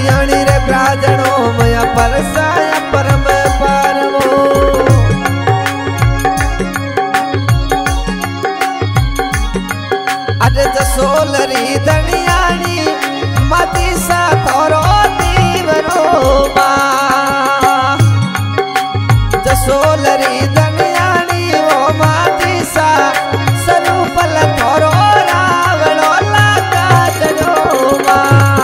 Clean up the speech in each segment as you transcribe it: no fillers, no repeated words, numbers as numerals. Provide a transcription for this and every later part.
पतियाणी रे प्राजणो मया परसाय परम पारवो अरे जसोलरी धनियाणी मती सा थोरो दीवरो मा जसोलरी धनियाणी ओ मती सा स्वरूपल थोरो रावणो लागा जड़ो मा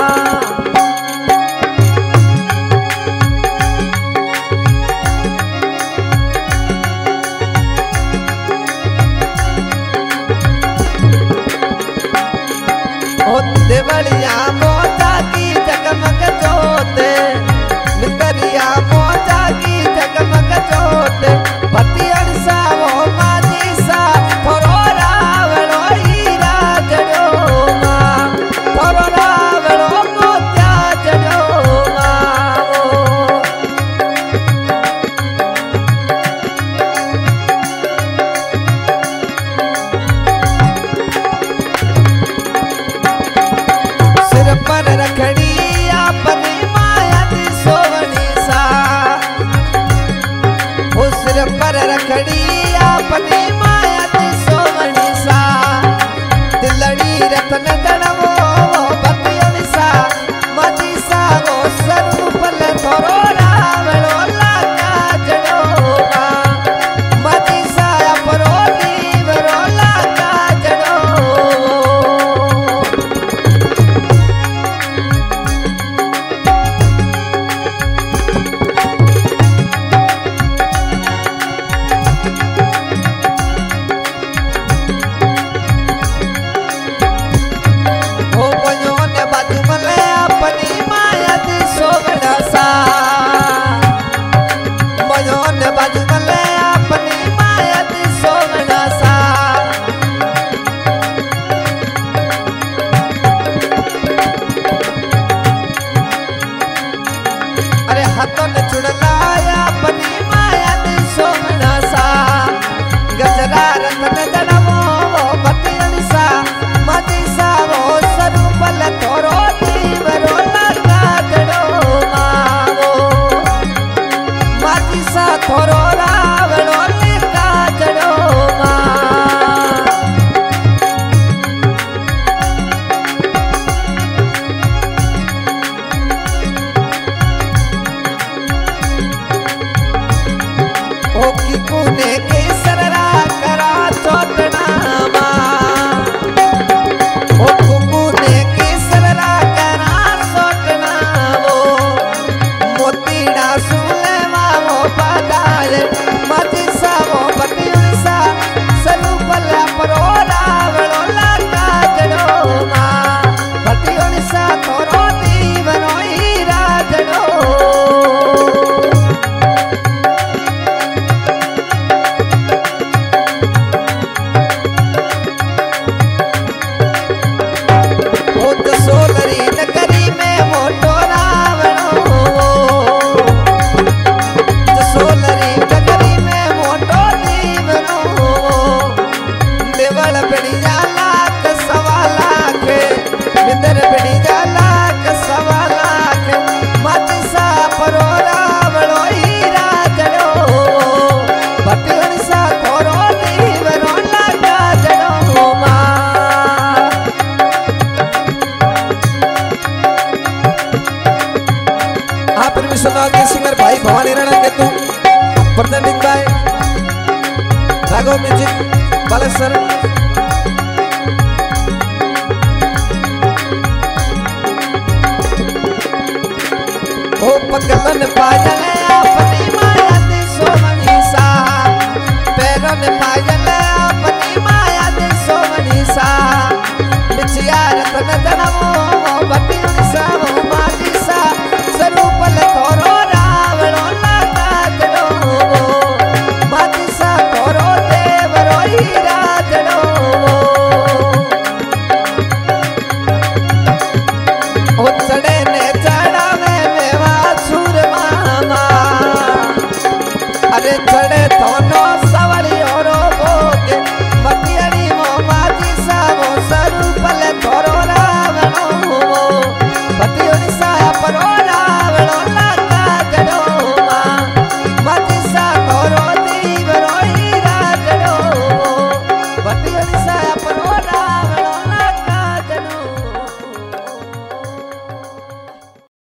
देवलिया मोजा की जगमग जोत मितरिया मोजा की जगमग जोत पतियन सा वो माजी सा थोरो रावणो हीरा जड़ो मा थोरो रावणो मोत्या जड़ो मा पर रखड़ी अपनी माया दी सोवनी सा सिर पर रखड़ी अपनी माया दी सोवनी सा दिलड़ी रतन दड़वो बतियन सा मजी सा वो स्वरूपल थोरो रावणो लागा जड़ो मा मजी सा अपरो दीवरो लागा जड़ो हतन चुड़लाया अपनी माया दी सोमना सा गजरा रतन जड़वो बतियन सा मजी सा वो स्वरूपल थोरो दीवरो लागा जड़ो मावो मजी सा थोरो रावणो लागा जड़ो मा की कुने के सररा करा चोटना मा ओ कुने के सररा करा चोटना वो मोतीड़ा सुले मा वो पदाले मजी सा वो बतियन सा स्वरूपल अपरो रावणो लागा जड़ो मा बतियन सा थोरो दीवरो हीरा जड़ो के सिंगर भाई भवानी राणा के तू presenting by Raghav music Baleshwar ओ पगलन पाया